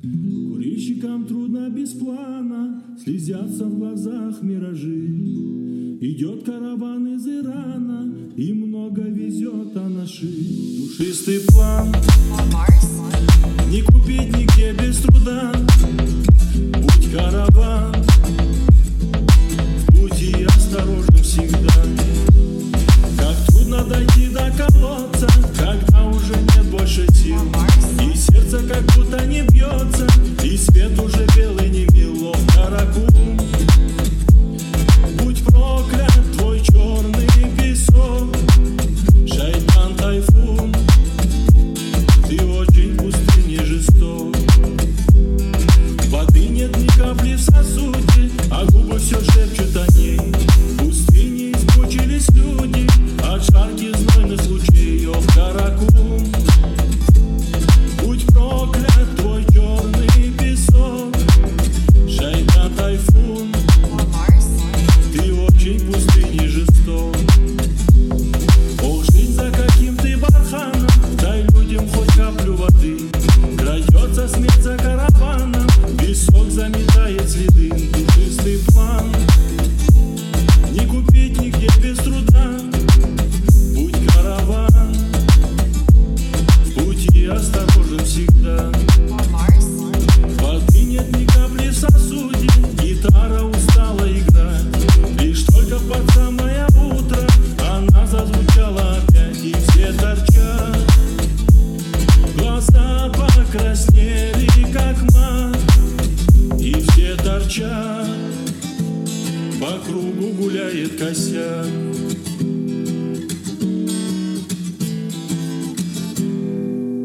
Курильщикам трудно без плана, слезятся в глазах миражи. Идет караван из Ирана и много везет анаши. Душистый план не купить нигде без труда. Будь караван, в пути осторожен всегда. Как трудно дойти до колодца, когда уже нет больше сил, и сердце как будто не бьется, и свет уже белый не мило. Каракум, будь проклят твой черный песок, шайтан тайфун, ты очень пустыне жесток. Воды нет ни капли в сосуде, а губы все шепчут о ней. В пустыне измучились люди от жарких знойных лучей. О, Каракум, будь проклят твой черный песок, шайтан тайфун, ты очень в пустыне жесток. Ох, жизнь за каким ты барханом, дай людям хоть каплю воды. Крадется смерть за караваном, песок заметает следы. Душистый план не купить нигде без труда. Будь караван, в пути осторожен всегда. Воды нет ни капли в сосуде, гитара устала играть. Лишь только под самое утро она зазвучала опять, и все торчат. Глаза покраснели, как мак, и все торчат. По кругу гуляет косяк.